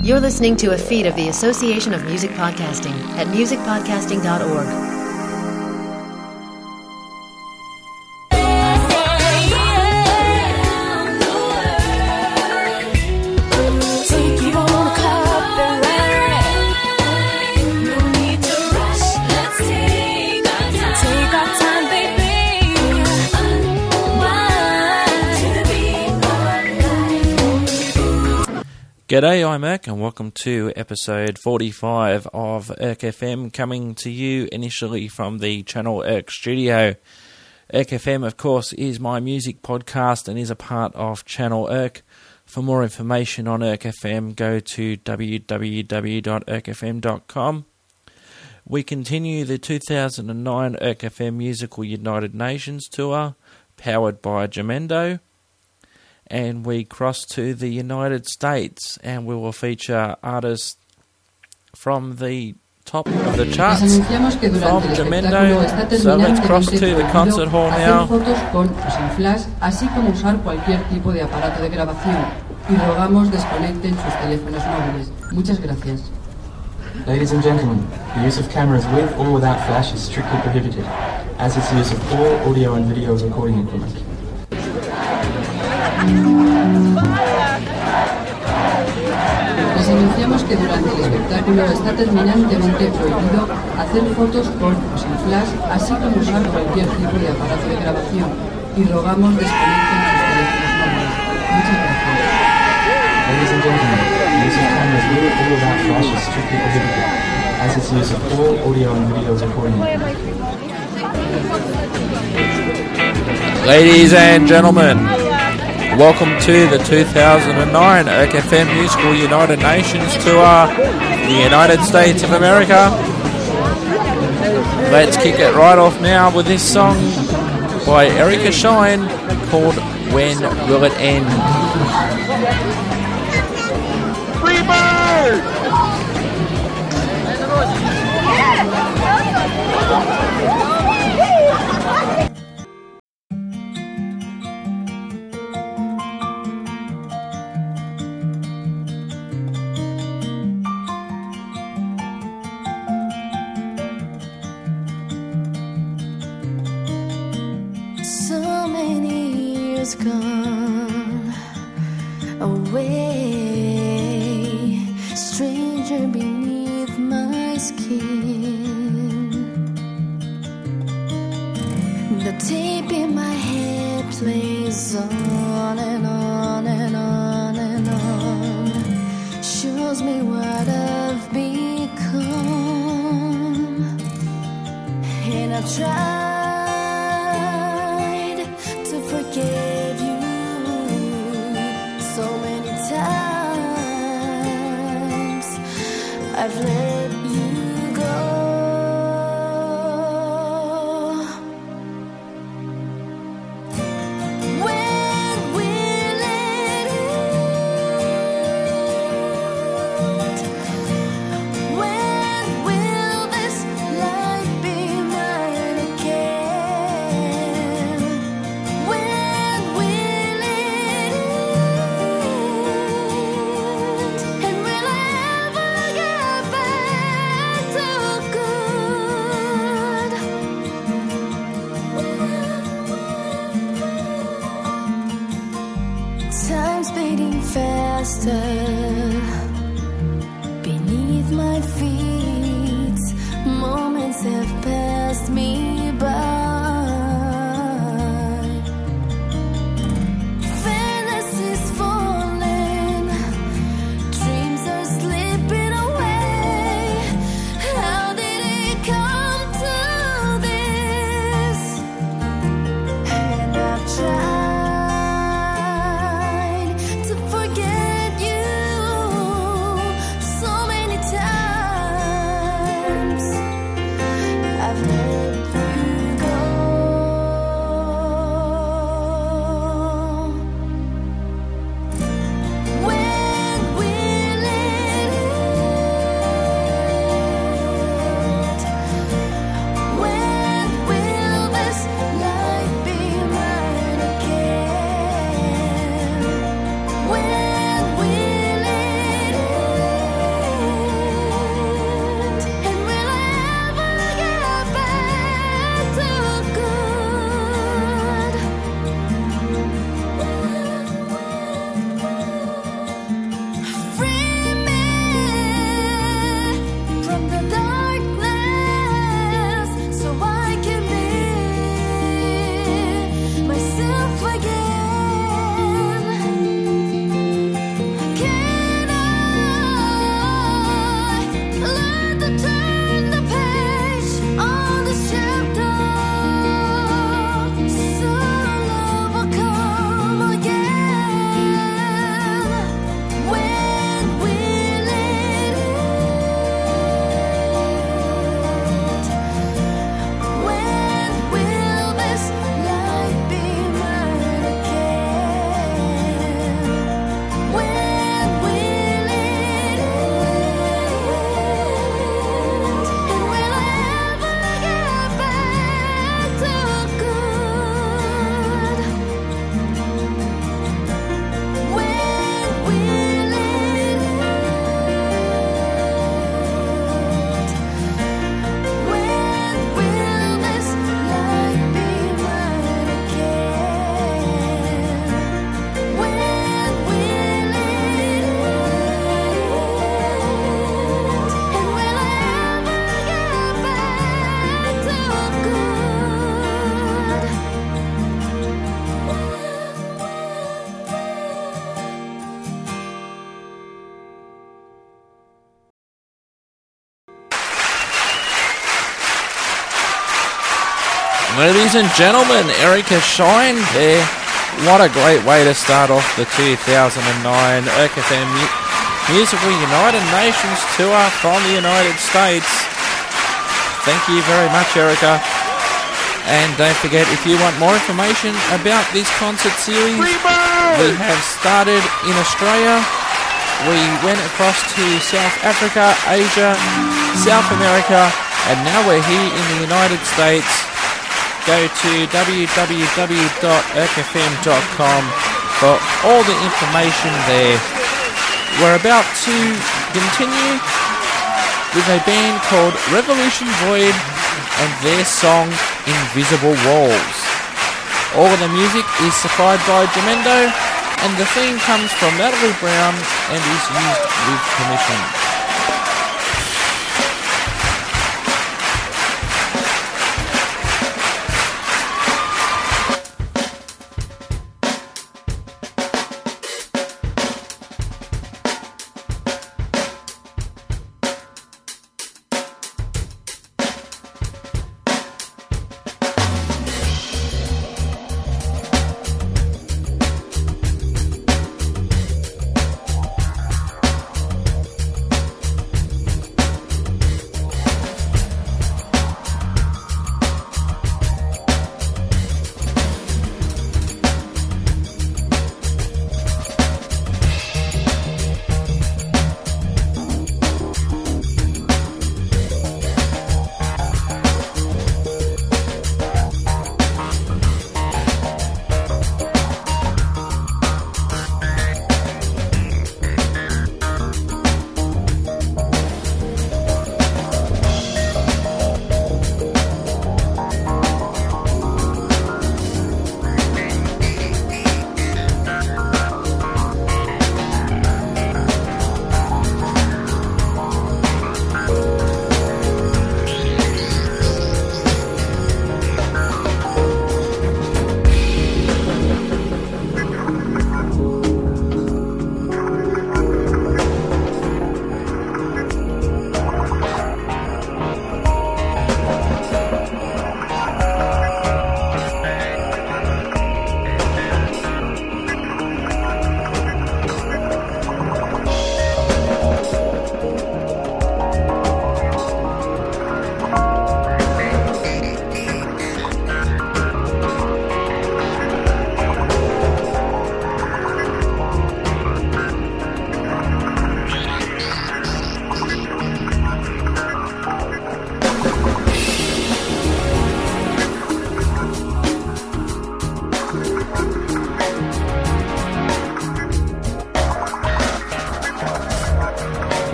You're listening to a feed of the Association of Music Podcasting at musicpodcasting.org. G'day, I'm Irk, and welcome to episode 45 of Irk FM, coming to you initially from the Channel Irk studio. Irk FM, of course, is my music podcast and is a part of Channel Irk. For more information on Irk FM, go to www.irkfm.com. We continue the 2009 Irk FM Musical United Nations tour, powered by Jamendo. And we cross to the United States, and we will feature artists from the top of the charts from Jamendo. So let's cross to the concert hall now. Fotos con o sin flash, así como usar cualquier tipo de aparato de grabación. Y rogamos desconecten sus teléfonos móviles. Muchas gracias. Ladies and gentlemen, the use of cameras with or without flash is strictly prohibited, as is the use of all audio and video recording equipment. Les anunciamos que durante el espectáculo está terminantemente prohibido hacer fotos con o sin flash, así como usar cualquier tipo de aparato de grabación, y rogamos desconecten sus teléfonos móviles. Muchas gracias. Ladies and gentlemen, the use of cameras with or without flash is strictly prohibited, as is the use of all audio and video recording equipment. Ladies and gentlemen, welcome to the 2009 Irk FM Musical United Nations Tour, the United States of America. Let's kick it right off now with this song by Erica Shine called When Will It End? Free bird! So many years gone away, stranger beneath my skin. The tape in my head plays on and on and on and on, shows me what I've become, and I've tried forgive you so many times. I've let you go. When will it end? When will this life be mine again? When will it end? And will I ever get back to good? Time's beating faster beneath my feet. Moments have passed me by. Fantasies falling, dreams are slipping away. How did it come to this? And I've tried to forget you so many times. Ladies and gentlemen, Erica Shine there. What a great way to start off the 2009 ErkFM Musical United Nations Tour from the United States. Thank you very much, Erica. And don't forget, if you want more information about this concert series, we have started in Australia. We went across to South Africa, Asia, South America, and now we're here in the United States. Go to www.erkfm.com for all the information there. We're about to continue with a band called Revolution Void and their song Invisible Walls. All of the music is supplied by Jamendo, and the theme comes from Natalie Brown and is used with permission.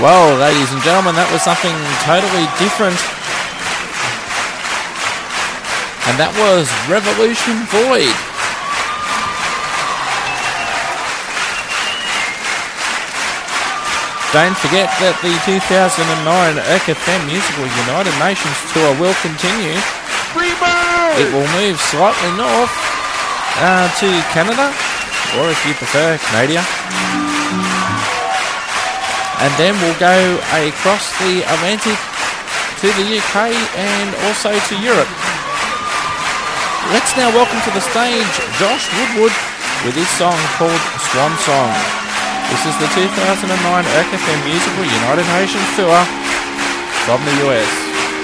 Well, ladies and gentlemen, that was something totally different. And that was Revolution Void. Don't forget that the 2009 ErkFM Musical United Nations Tour will continue. It will move slightly north to Canada, or if you prefer, Canada. And then we'll go across the Atlantic to the UK and also to Europe. Let's now welcome to the stage Josh Woodward with his song called Swan Song. This is the 2009 ErkFM Musical United Nations Tour from the US.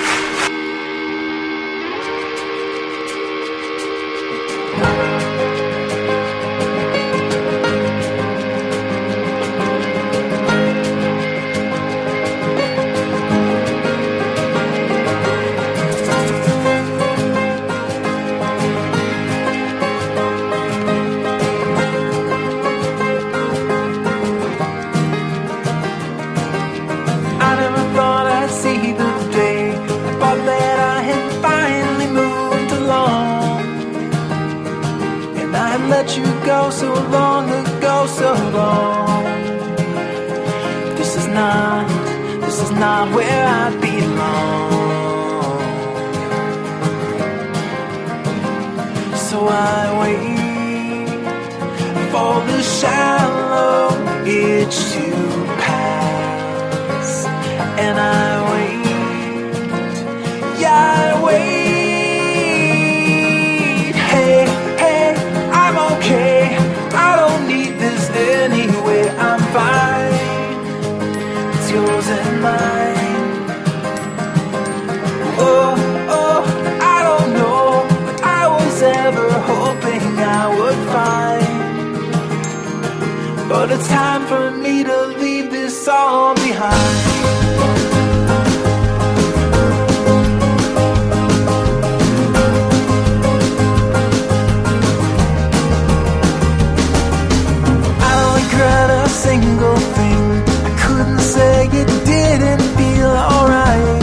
But it's time for me to leave this all behind. I don't regret a single thing. I couldn't say it didn't feel alright.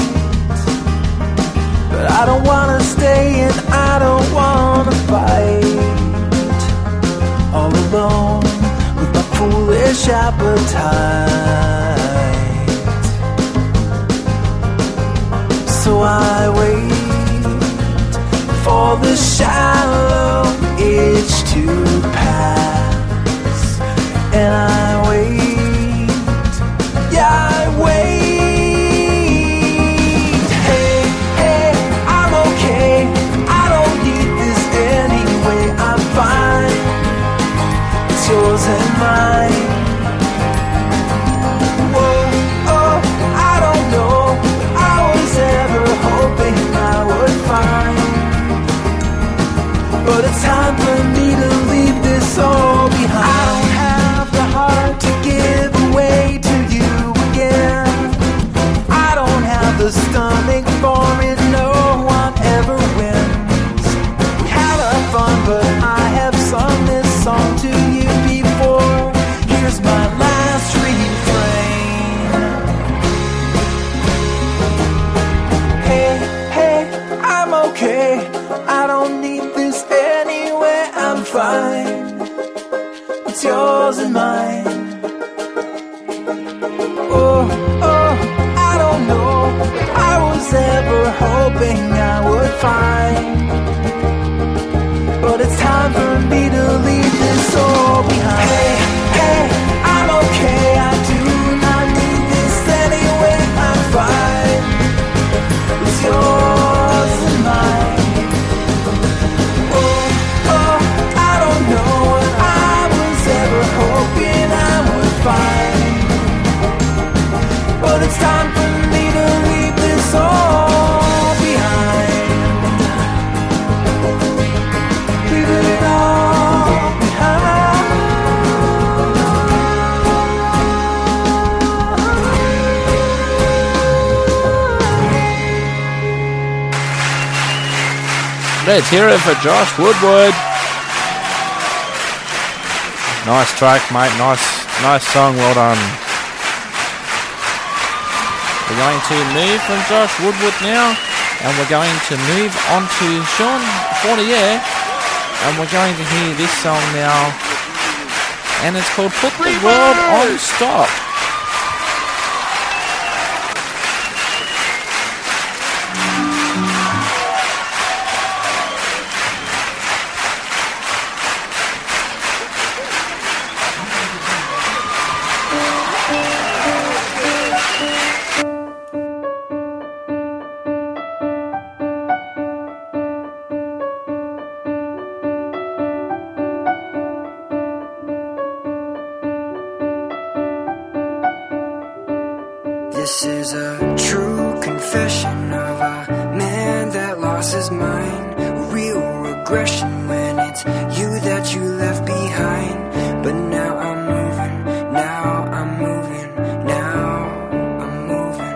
But I don't wanna stay and I don't wanna fight all alone. Foolish appetite. So I wait for the shallow itch to pass. And I wait, yeah, I wait. Hey, hey, I'm okay. I don't need this anyway. I'm fine. It's yours and mine. Whoa, oh, I don't know what I was ever hoping I would find. But it's time for me to leave this all behind. I don't have the heart to give away to you again. I don't have the stomach for it. No one ever wins. We had our fun, but I have sung this song to you before. Here's my last refrain. Hey, hey, I'm okay. I don't need this anyway. I'm fine. It's yours and mine. Oh, oh, I don't know what I was ever hoping I would find. But it's time for me to leave this all behind. Hey, hey, I'm okay. I do not need this anyway. I'm fine. It's yours and mine. Oh, oh, I don't know what I was ever hoping I would find. But it's time for me to leave this all behind. Leave it all behind. Let's hear it for Josh Woodward. Nice track, mate. Nice song. Well done. We're going to move from Josh Woodward now, and we're going to move on to Sean Fournier, and we're going to hear this song now, and it's called Put the World on Stop. This is a true confession of a man that lost his mind. Real regression when it's you that you left behind. But now I'm moving, now I'm moving, now I'm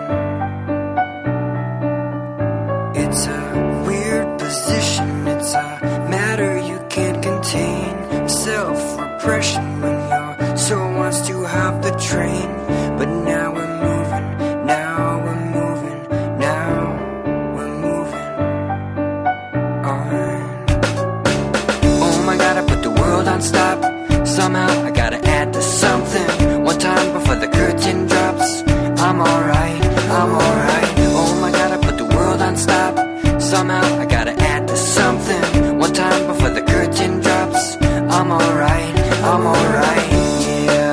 moving. It's a weird position, it's a matter you can't contain. Self-repression when your soul wants to hop the train. But now we're moving, now we're moving, now we're moving on. Oh my God, I put the world on stop. Somehow I gotta add to something. One time before the curtain drops. I'm alright, I'm alright. Oh my God, I put the world on stop. Somehow I gotta add to something. One time before the curtain drops. I'm alright, I'm alright, yeah.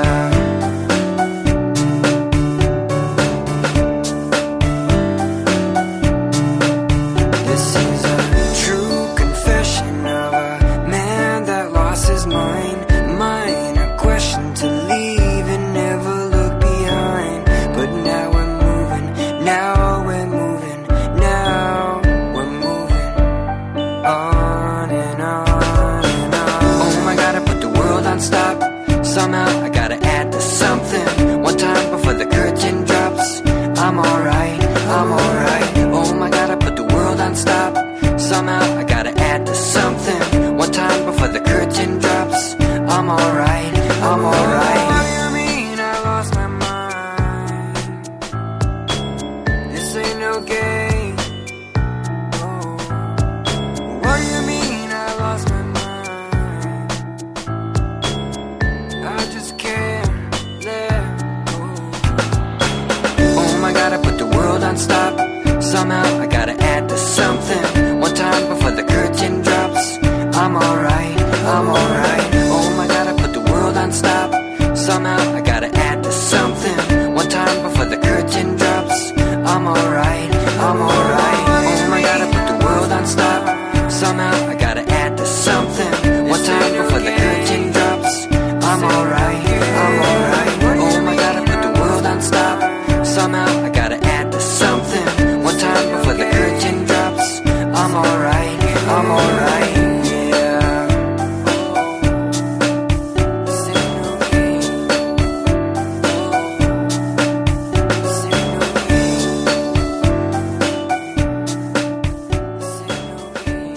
This is a true confession of a man that lost his mind. Minor question to leave and never look behind. But now we're moving, now we're moving, now we're moving on and on and on. Oh my God, I put the world on stop. Somehow I gotta add to something. One time before the curtain drops. I'm alright, I'm alright. Oh my God, I put the world on stop. Somehow I gotta add to something. One time before the curtain drops. I'm alright, I'm alright. What do you mean I lost my mind? This ain't no game. Oh. What do you mean I lost my mind? I just can't let go. Oh my God, I put the world on stop. Somehow I gotta add to something. One time before the curtain drops. I'm alright, I'm alright. Oh my God, I put the world on stop. Somehow I gotta add to something. One time before the curtain drops. I'm alright, I'm alright. Oh my God, I put the world on stop. Somehow I gotta add to something. One time before the curtain drops. I'm alright, I'm alright. Oh my God, I put the world on stop. Somehow I gotta add to something. One time before the curtain drops. I'm alright, I'm alright, yeah. This ain't no game. This ain't no game. This ain't no game.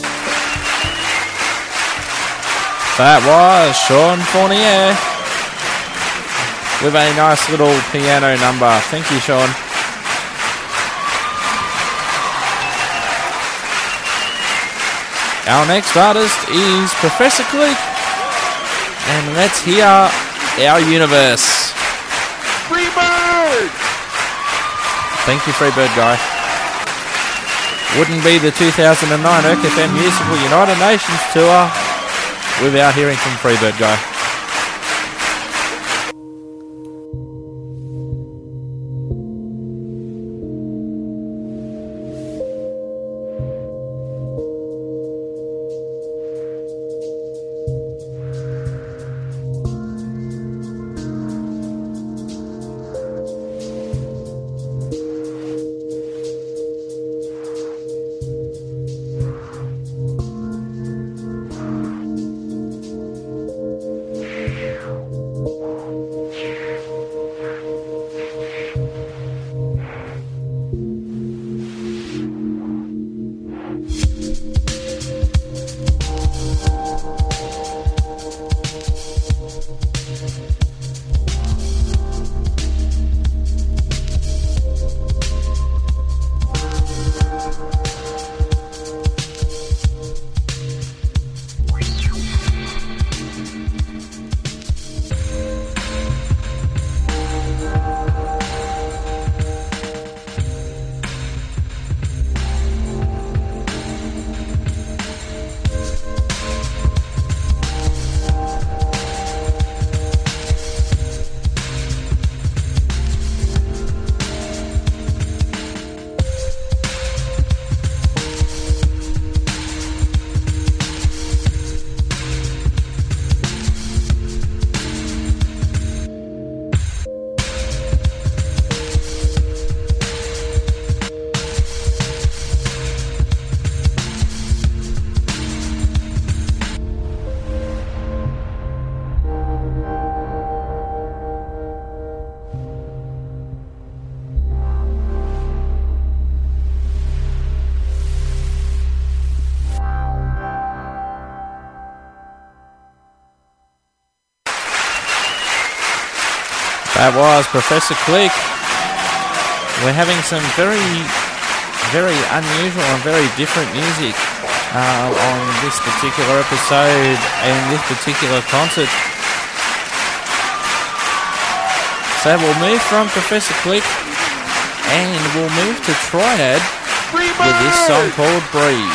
That was Sean Fournier with a nice little piano number. Thank you, Sean. Our next artist is Professor Click, and let's hear Our Universe. Freebird! Thank you, Freebird Guy. Wouldn't be the 2009 OKFM Musical United Nations Tour without hearing from Freebird Guy. That was Professor Click. We're having some very, very unusual and very different music on this particular episode and this particular concert. So we'll move from Professor Click and we'll move to Triad with this song called Breathe.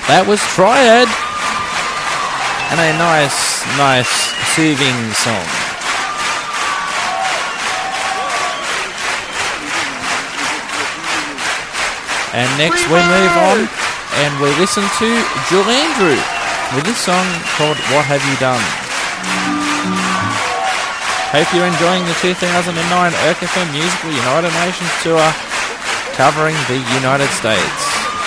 That was Triad. And a nice, soothing song. And next we move on and we listen to Jill Andrew with this song called What Have You Done? Hope you're enjoying the 2009 ERC-FM Musical United Nations Tour covering the United States.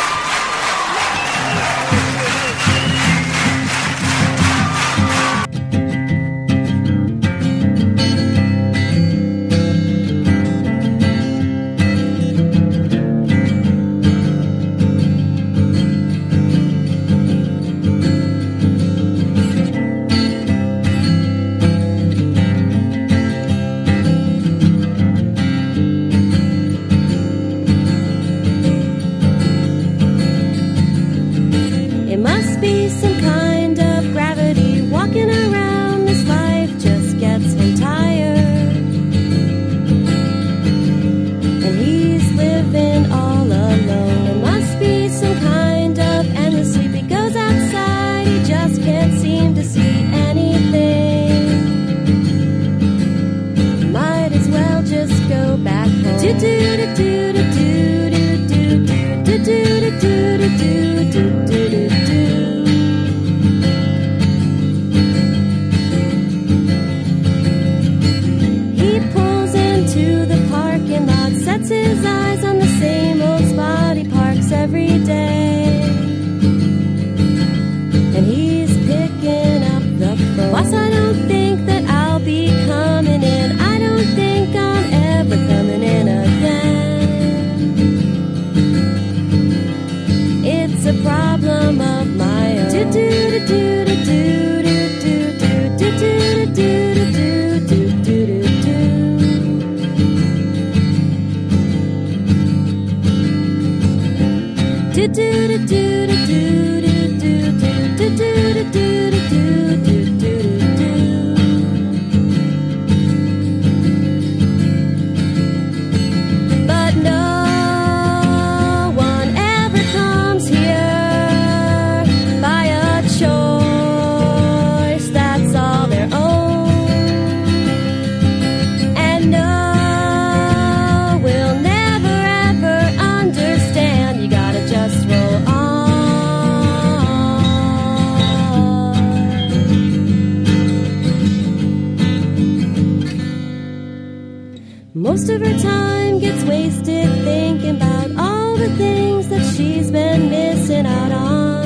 Most of her time gets wasted thinking about all the things that she's been missing out on.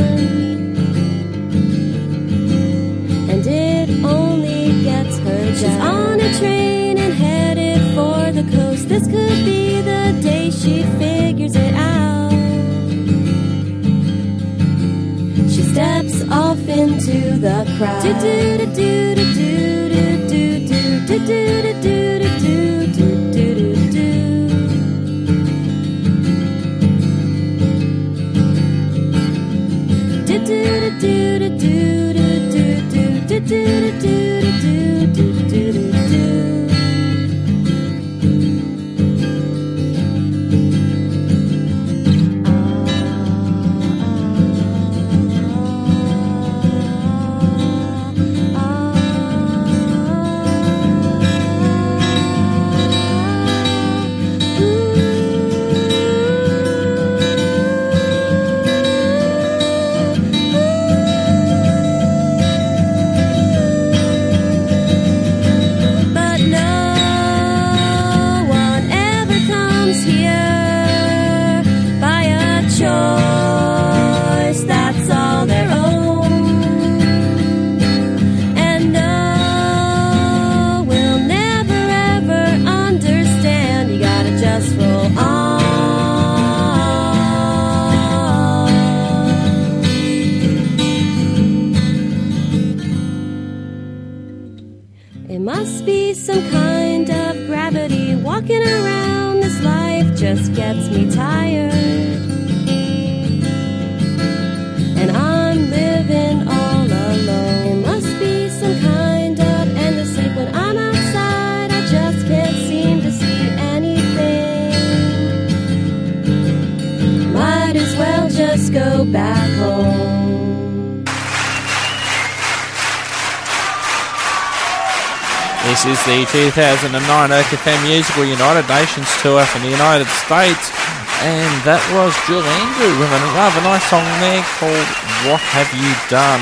And it only gets her down. She's on a train and headed for the coast. This could be the day she figures it out. She steps off into the crowd. It must be some kind of gravity. Walking around this life just gets me tired. And I'm living all alone. It must be some kind of endless sleep. When I'm outside, I just can't seem to see anything. Might as well just go back home. This is the 2009 OKFM Musical United Nations Tour from the United States, and that was Jill Andrew with a rather nice song there called What Have You Done?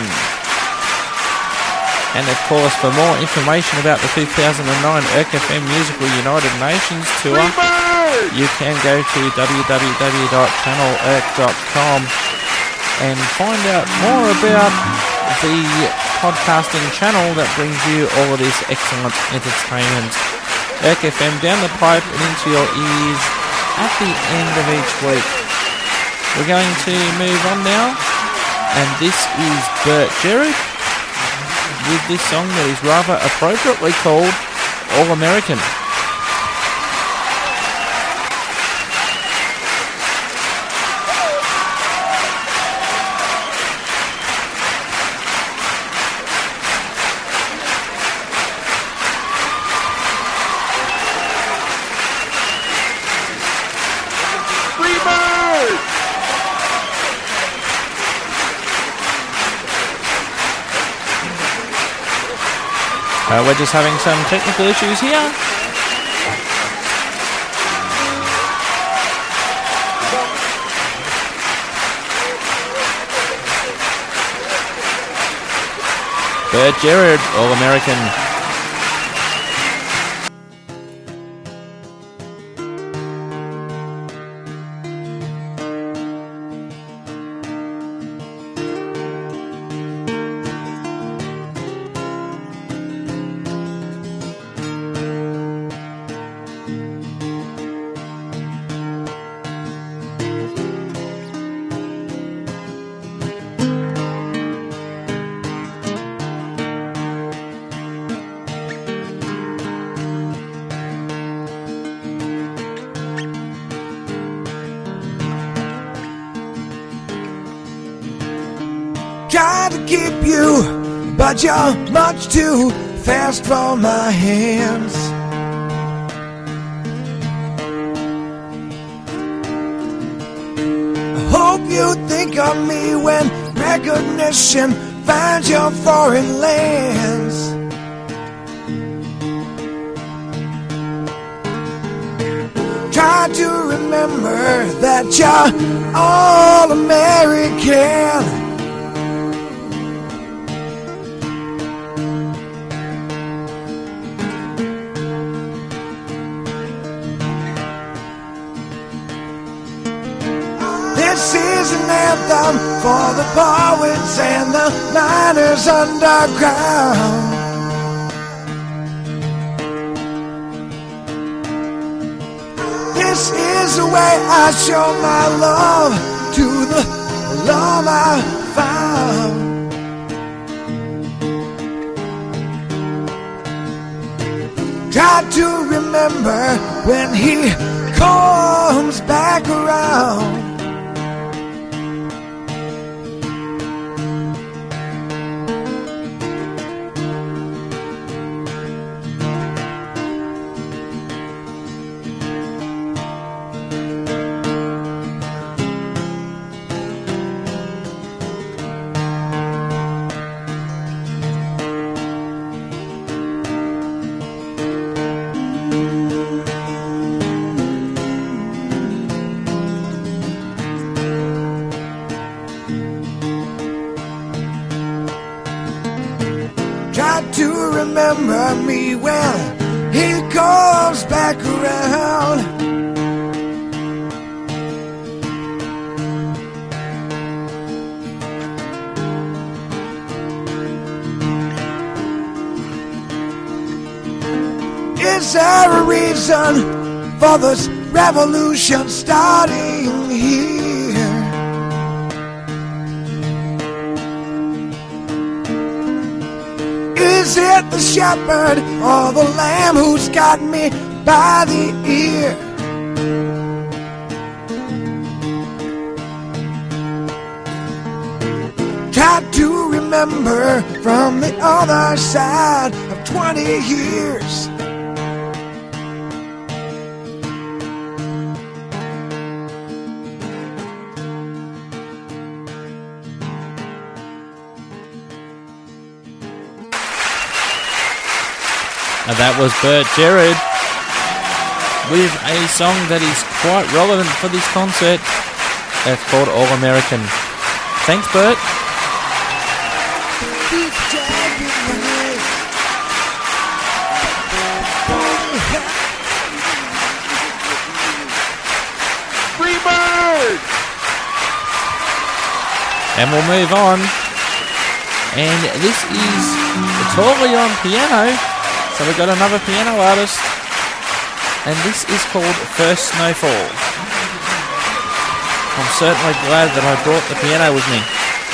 And of course, for more information about the 2009 OKFM Musical United Nations Tour, you can go to www.channelirk.com and find out more about the podcasting channel that brings you all of this excellent entertainment. OKFM down the pipe and into your ears at the end of each week. We're going to move on now, and this is Bert Jerrod with this song that is rather appropriately called All American. We're just having some technical issues here. Bert Jerrod, All American. Tried to keep you, but you're much too fast for my hands. I hope you think of me when recognition finds your foreign lands. Try to remember that you're all American. This is an anthem for the poets and the miners underground. This is the way I show my love to the love I found. Try to remember when he comes back around. Try to remember me when he comes back around. Is there a reason for this revolution starting here? Is it the shepherd or the lamb who's got me by the ear? Try to remember from the other side of 20 years. And that was Bert Gerard with a song that is quite relevant for this concert. It's called All American. Thanks, Bert. And we'll move on. And this is totally on piano. So we've got another piano artist. And this is called First Snowfall. I'm certainly glad that I brought the piano with me.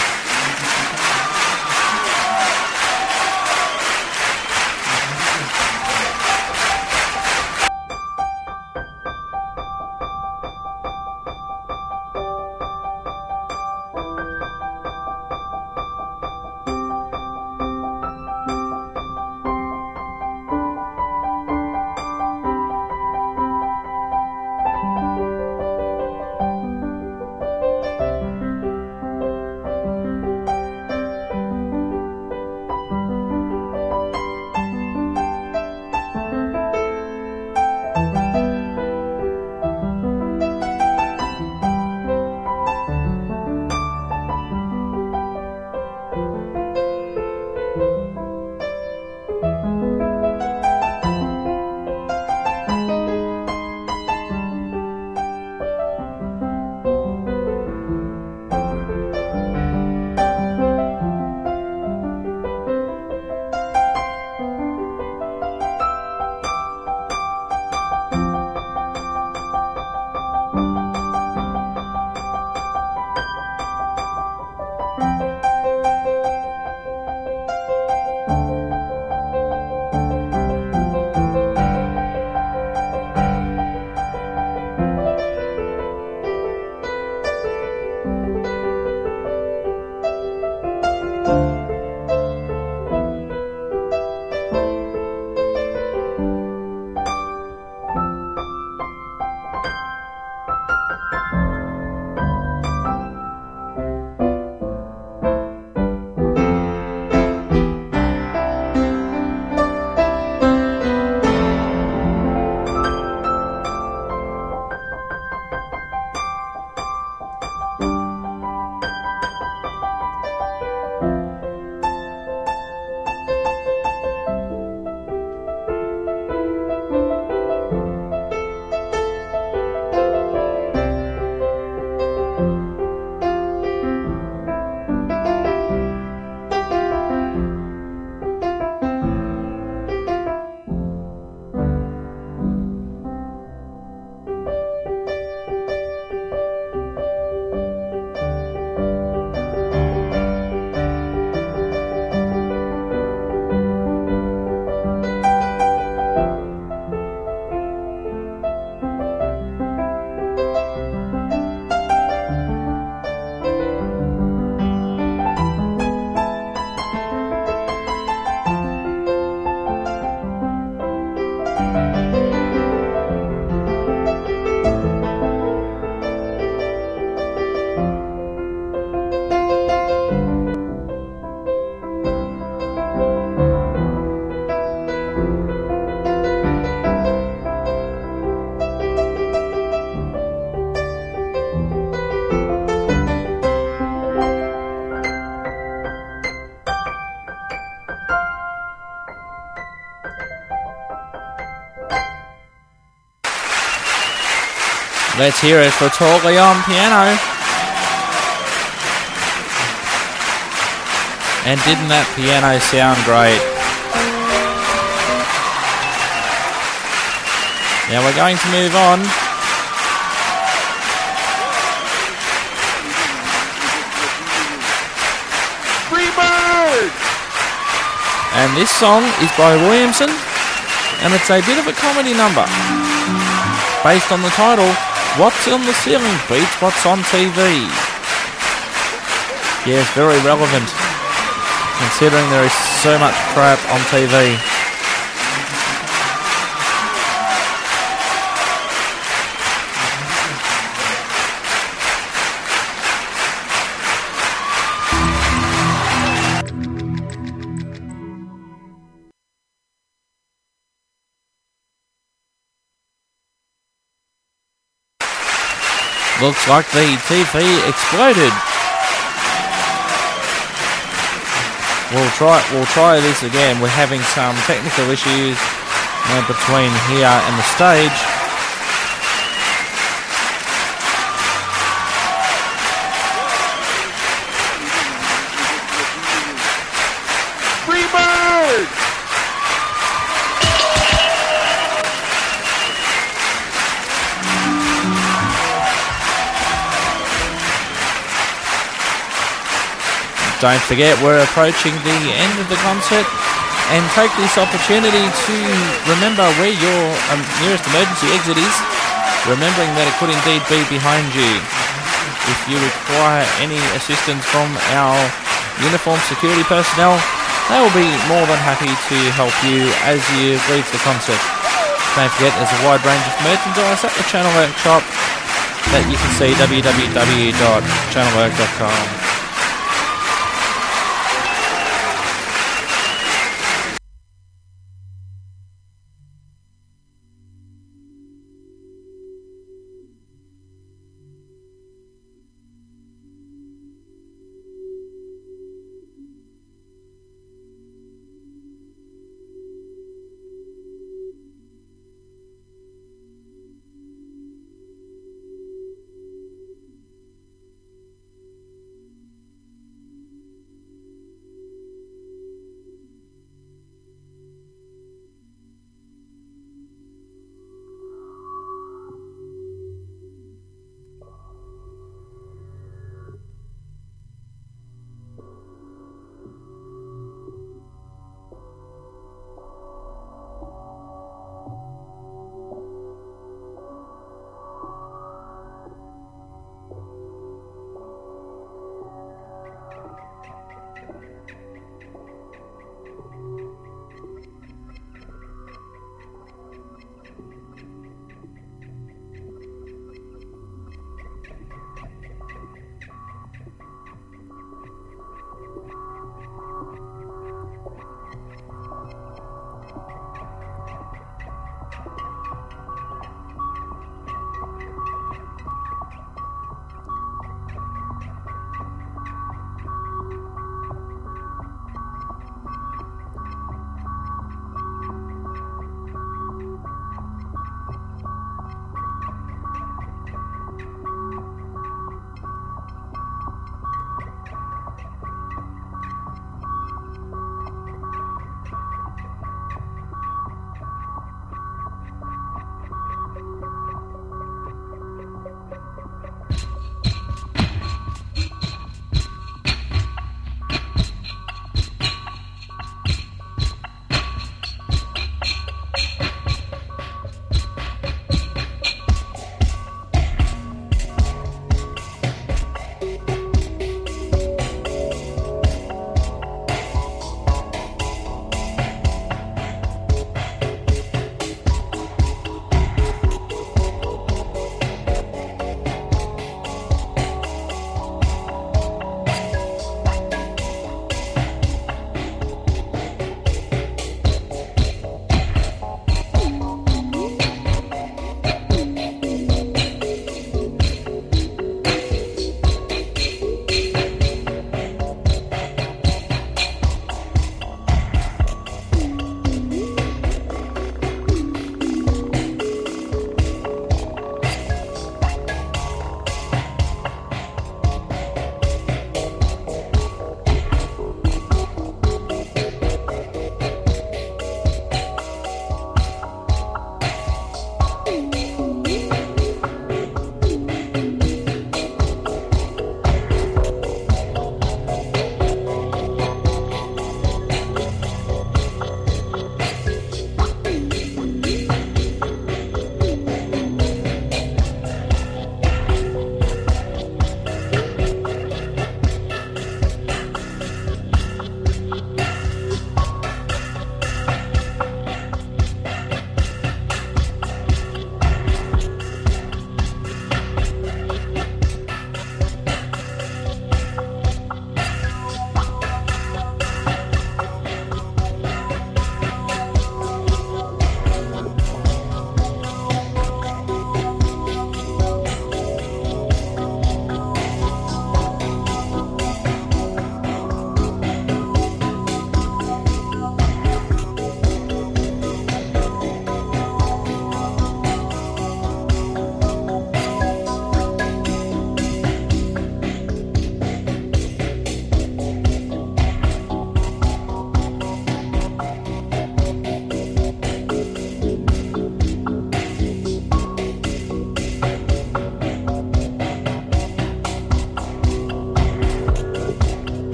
Let's hear it for Totally on piano. And didn't that piano sound great? Now we're going to move on. And this song is by Williamson, and it's a bit of a comedy number based on the title, What's on the Ceiling Beats What's on TV. Yes, very relevant, considering there is so much crap on TV. Looks like the TV exploded. We'll try this again. We're having some technical issues between here and the stage. Freebird! Don't forget, we're approaching the end of the concert, and take this opportunity to remember where your nearest emergency exit is, remembering that it could indeed be behind you. If you require any assistance from our uniformed security personnel, they will be more than happy to help you as you leave the concert. Don't forget, there's a wide range of merchandise at the Channel Work shop that you can see www.channelwork.com.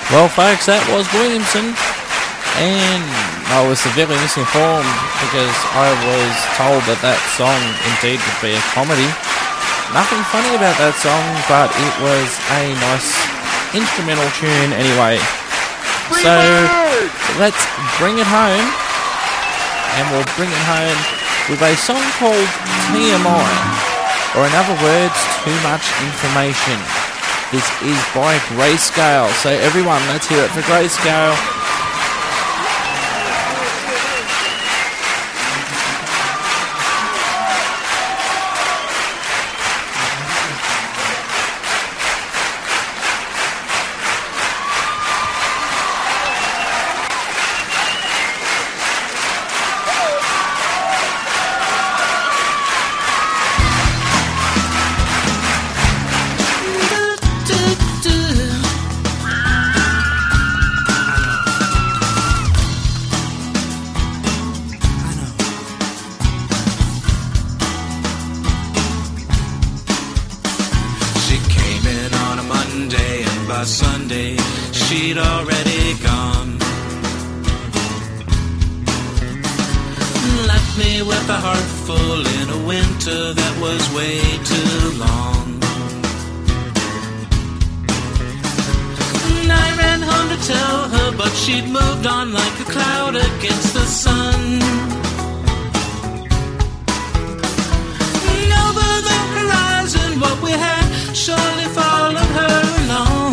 Well, folks, that was Williamson, and I was severely misinformed because I was told that that song indeed would be a comedy. Nothing funny about that song, but it was a nice instrumental tune anyway. So let's bring it home, and we'll bring it home with a song called TMI, or in other words, Too Much Information. This is by Grayscale. So everyone, let's hear it for Grayscale. Sunday, she'd already gone. Left me with a heart full in a winter that was way too long. I ran home to tell her, but she'd moved on like a cloud against the sun. Over the horizon, what we had surely followed her along.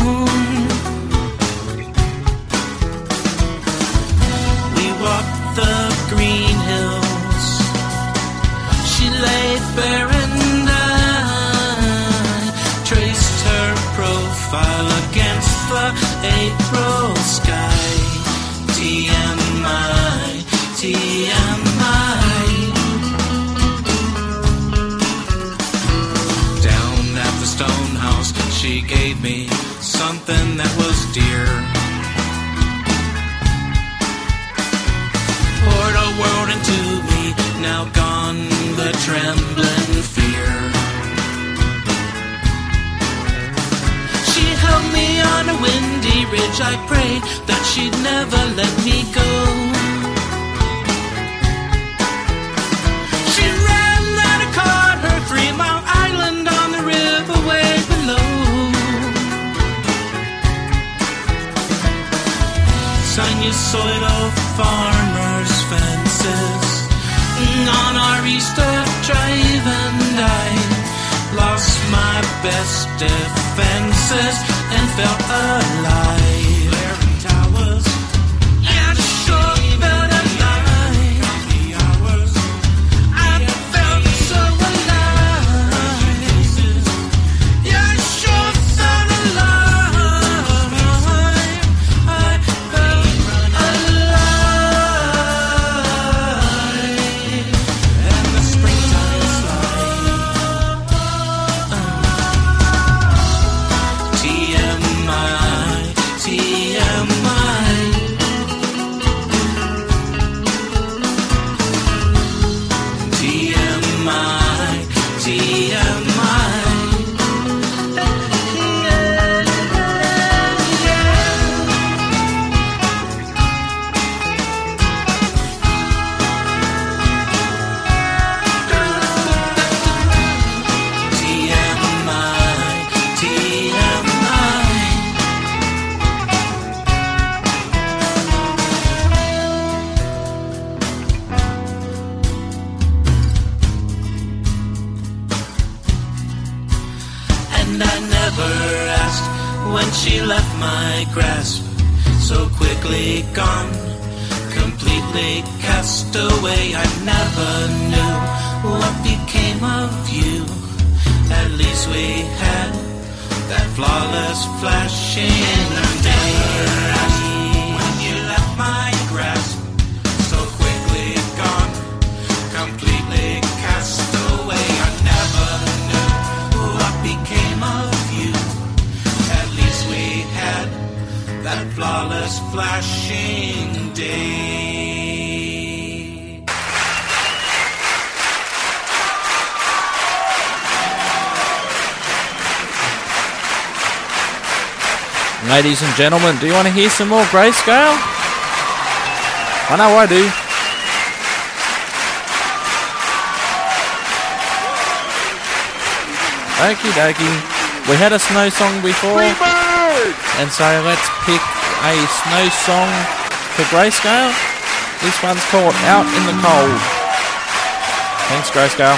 Walked the green hills. She lay bare and I traced her profile against the April sky. TMI, TMI. Down at the stone house, she gave me something that was dear. Poured a world into me, now gone the trembling fear. She held me on a windy ridge, I prayed that she'd never let me go. She ran that I caught her 3 Mile Island on the river way below. Sinusoidal farmers' fences on our Easter drive, and I lost my best defenses and felt alive. Flaring towers, yeah, sure felt alive. The hours, I felt so alive. Yeah, sure felt alive. I felt she left my grasp, so quickly gone, completely cast away. I never knew what became of you. At least we had that flawless flashing day. When you left my grasp, so quickly gone, completely cast away. I never knew what became of you. At least we had that flawless flashing day. Ladies and gentlemen, do you want to hear some more Grayscale? I know I do. Okie dokie. We had a snow song before, and so let's pick a snow song for Grayscale. This one's called Out in the Cold. Thanks, Grayscale.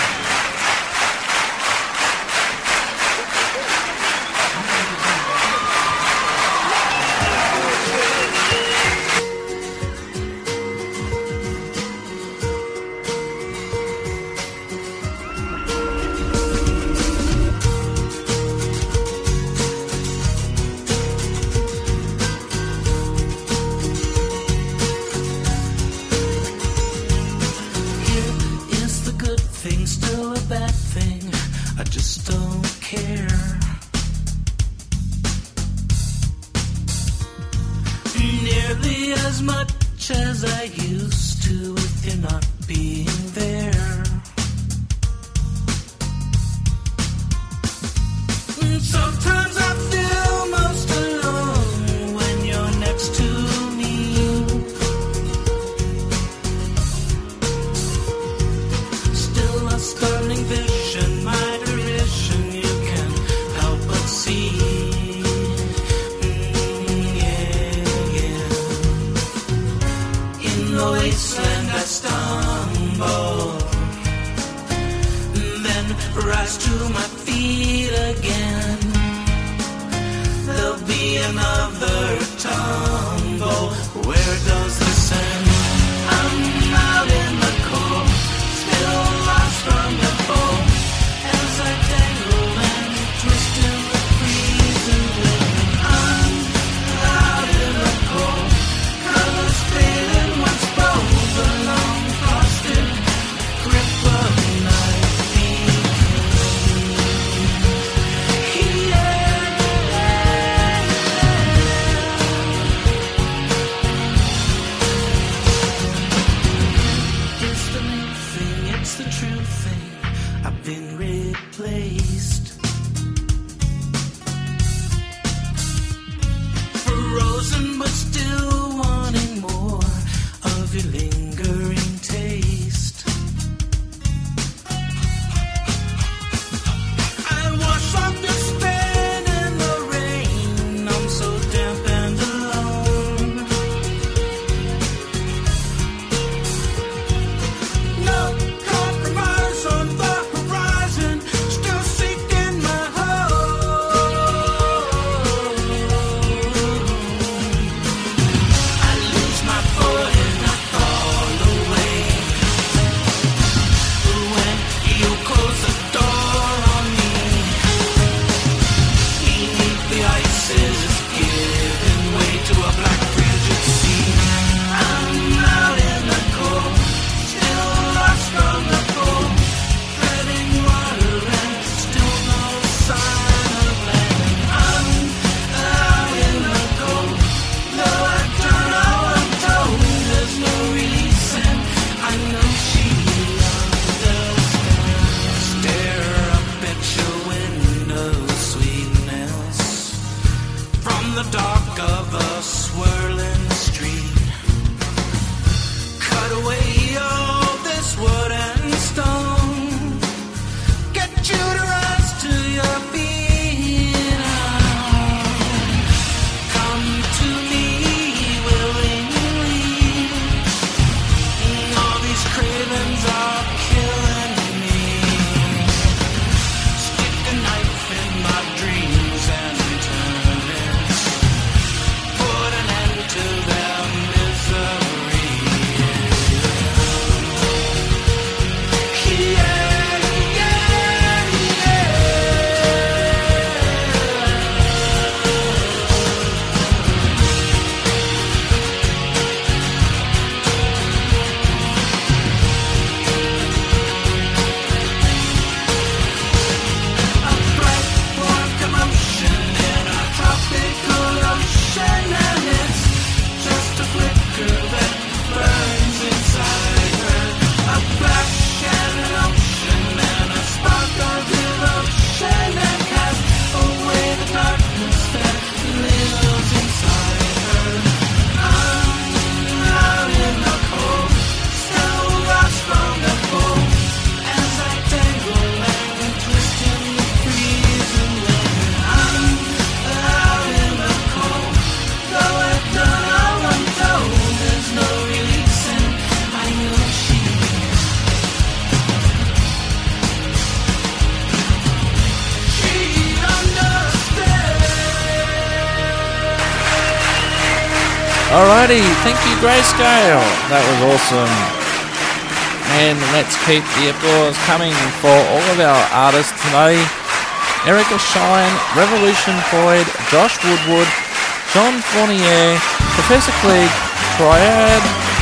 Alrighty, thank you Grayscale. That was awesome. And let's keep the applause coming for all of our artists today. Erica Shine, Revolution Void, Josh Woodward, John Fournier, Professor Clegg, Triad,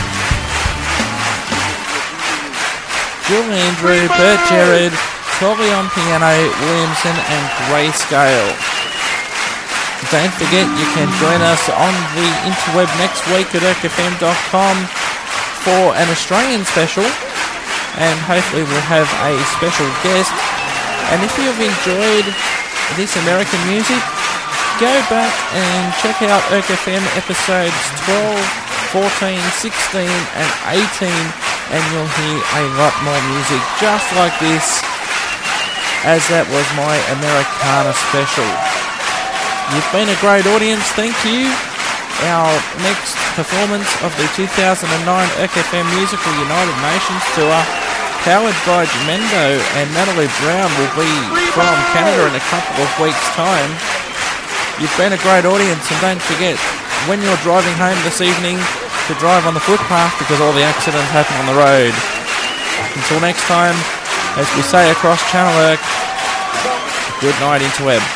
Jill Andrew, Bert Jared, Tori on piano, Williamson and Grayscale. Don't forget you can join us on the interweb next week at ercfm.com for an Australian special, and hopefully we'll have a special guest. And if you've enjoyed this American music, go back and check out ErcFM episodes 12, 14, 16 and 18, and you'll hear a lot more music just like this, as that was my Americana special. You've been a great audience, thank you. Our next performance of the 2009 ErcFM Musical United Nations Tour, powered by Jamendo, and Natalie Brown will be from Canada in a couple of weeks' time. You've been a great audience, and don't forget, when you're driving home this evening, to drive on the footpath because all the accidents happen on the road. Until next time, as we say across Channel Erc, good night interweb.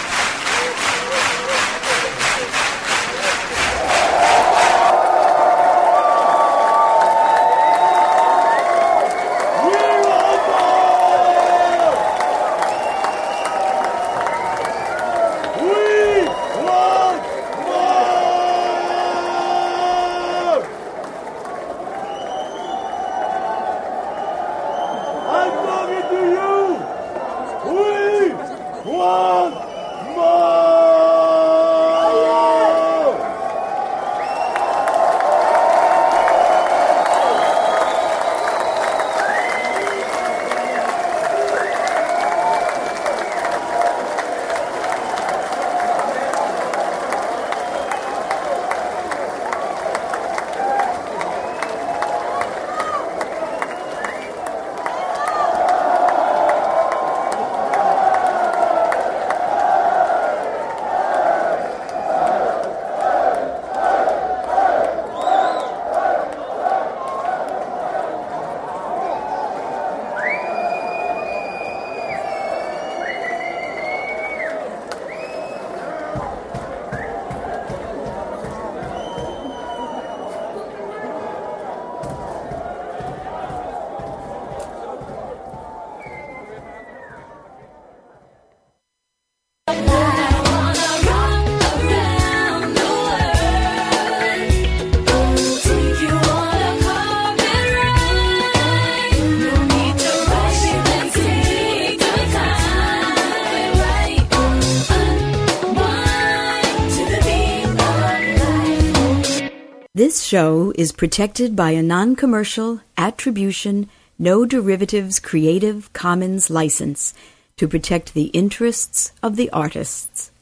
This show is protected by a non-commercial, attribution, no derivatives Creative Commons license to protect the interests of the artists.